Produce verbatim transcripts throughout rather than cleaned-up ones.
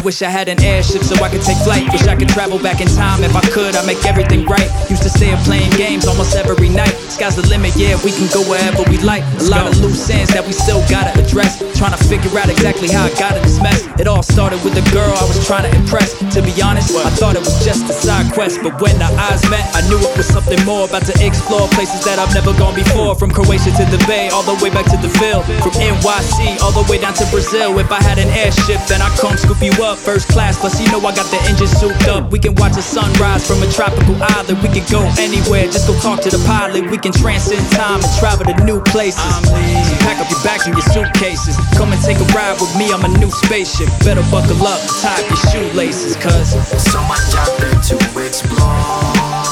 wish I had an airship so I could take flight. Wish I could travel back in time. If I could, I'd make everything right. Used to stay up playing games almost every night. Sky's the limit, yeah, we can go wherever we like. A lot of loose ends that we still gotta address. Trying to figure out exactly how I got in this mess. It all started with a girl I was trying to impress. To be honest, I thought it was just a side quest, but when our eyes met, I knew it was something more. About to explore places that I've never gone before. From Croatia to the Bay, all the way back to the Ville. From N Y C, all the way down to Brazil. If I had an airship, then I'd come scoop you up first class. Plus, you know I got the engine souped up. We can watch the sunrise from a tropical island. We can go anywhere, just go talk to the pilot. We can transcend time and travel to new places. Pack up your bags and your suitcases. Come and take a ride with me on my new spaceship. Better buckle up, tie up your shoelaces, cause so much out there to explore.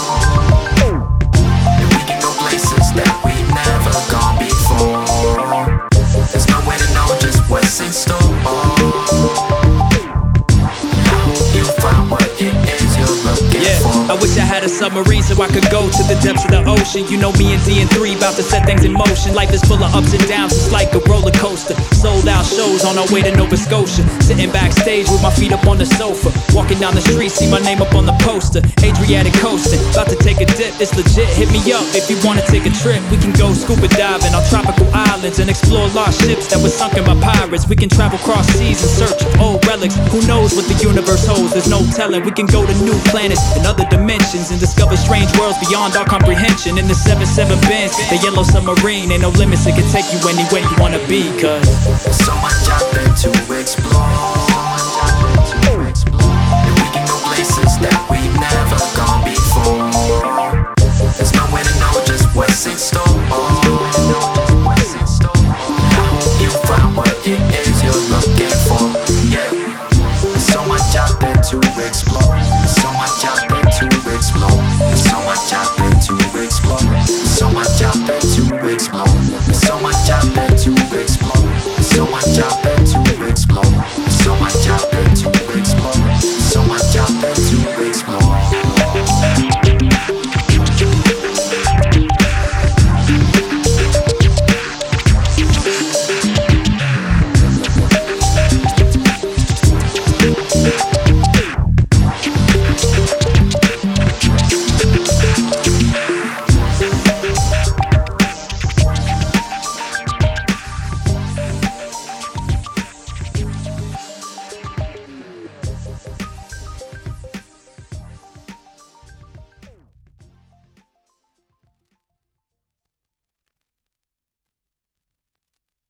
And we can go places that we've never gone before. There's no way to know just what's in store. You'll find what it is you're looking yeah, for. I wish I had a submarine so I could go to the depths of the ocean. You know me and D and three about to set things in motion. Life is full of ups and downs, it's like a roller coaster. Sold out shows on our way to Nova Scotia. Sitting backstage with my feet up on the sofa. Walking down the street, see my name up on the poster. Adriatic coasting, about to take a dip, it's legit. Hit me up if you wanna take a trip. We can go scuba diving on tropical islands and explore lost ships that were sunken by pirates. We can travel cross seas in search of old relics. Who knows what the universe holds, there's no telling. We can go to new planets and other dimensions and discover strange worlds beyond our comprehension. In the seven seven Benz, the yellow submarine, ain't no limits, it can take you anywhere you wanna be, cause so